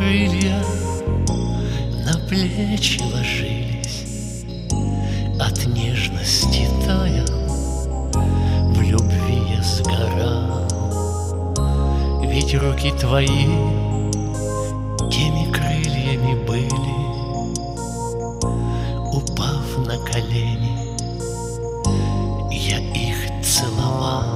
крылья на плечи ложились, от нежности тая в любви я сгорал. Ведь руки твои теми крыльями были. Упав на колени, я их целовал,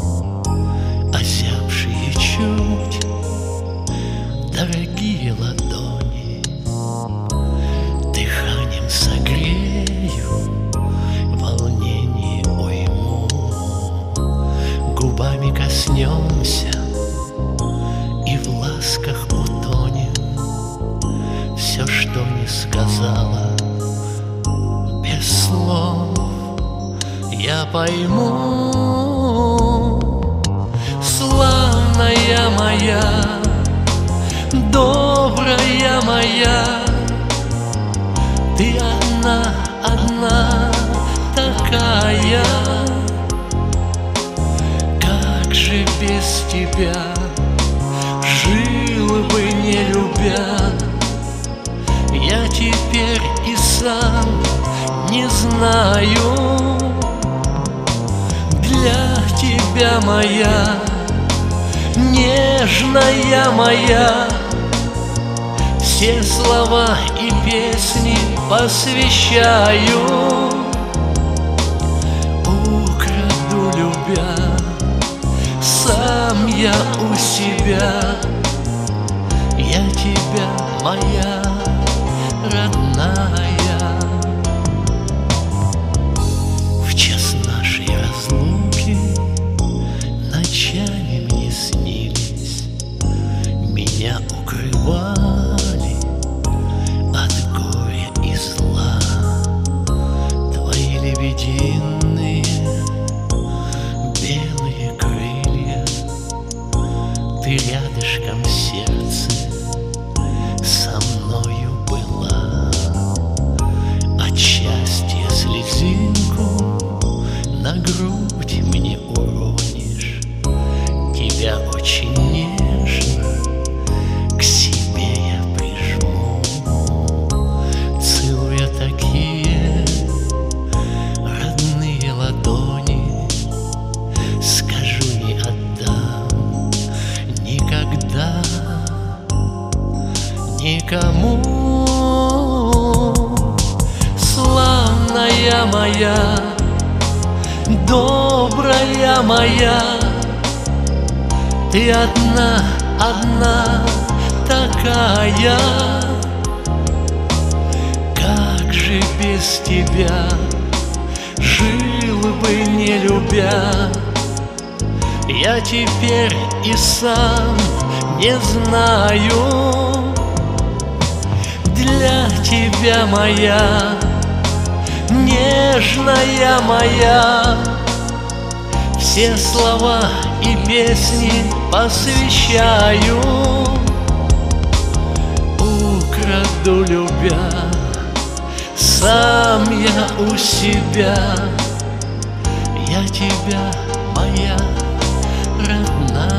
озябшие чуть дорогие ладони. Дыханием согрею волнение уйму, губами коснемся и в ласках утонем. Все, что не сказала, без слов я пойму. Славная моя, добрая моя, ты одна, одна такая. Как же без тебя жил бы, не любя? Я теперь и сам не знаю. Для тебя, моя нежная моя, все слова и песни посвящаю. Украду, любя, сам я у себя. Я тебя, моя родная. В час нашей разлуки ночами мне снились, меня укрывали от горя и зла твои лебединые белые крылья. Ты рядышком в сердце со мною была. От счастья слезинку на грудь мне уронишь. Тебя очень нежно к себе я прижму, целуя такие родные ладони. Скажу, не отдам никогда никому. Славная моя, добрая моя, ты одна, одна такая. Как же без тебя жил бы, не любя? Я теперь и сам не знаю. Для тебя, моя нежная моя, все слова и песни посвящаю. Украду, любя, сам я у себя. Я тебя, моя родная.